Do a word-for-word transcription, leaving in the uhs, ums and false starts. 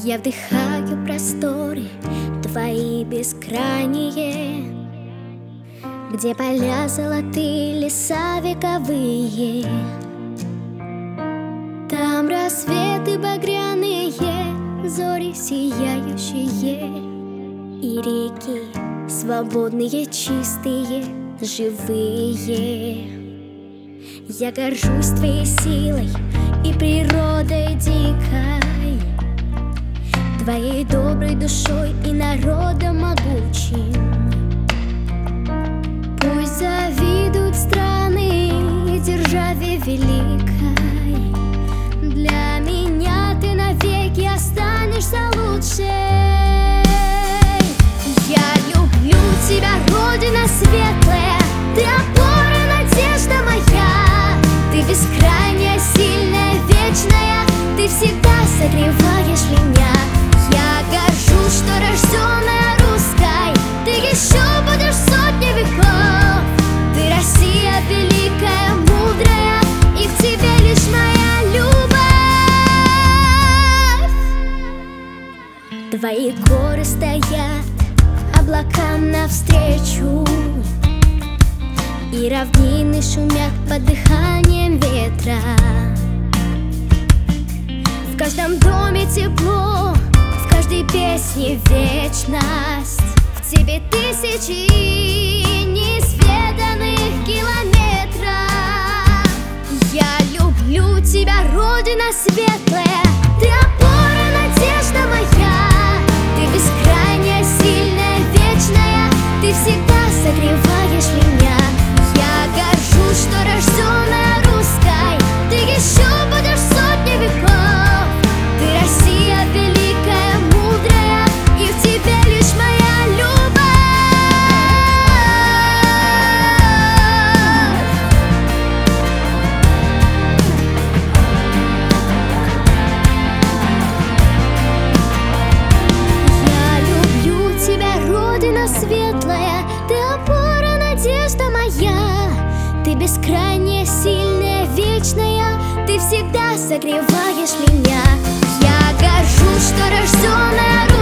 Я вдыхаю просторы твои бескрайние, где поля золотые, леса вековые. Там рассветы багряные, зори сияющие, и реки свободные, чистые, живые. Я горжусь твоей силой и природой дикой, твоей доброй душой и народом могучим. Пусть завидуют страны державе великой, для меня ты навеки останешься лучшей. Я люблю тебя, Родина светлая, ты опора, надежда моя, ты бескрайняя, сильная, вечная, ты всегда согреваешь меня. Я горжусь, что рожденная русской, ты еще будешь сотни веков. Ты Россия великая, мудрая, и в тебе лишь моя любовь. Твои горы стоят облакам навстречу, и равнины шумят под дыханием ветра. В каждом доме тепло, в каждой песне вечность, в тебе тысячи неизведанных километров. Я люблю тебя, Родина светлая, ты опора, надежда моя, ты бескрайняя, сильная, вечная, ты всегда согреваешь меня. Я горжусь, что рожденная русской, ты еще будешь сотни веков. Ты Россия великая, мудрая, и в тебе лишь моя любовь. Я люблю тебя, Родина светлая, ты опора, надежда моя, ты бескрайняя, сильная, вечная, ты всегда согреваешь меня. Я горжусь, что рожденная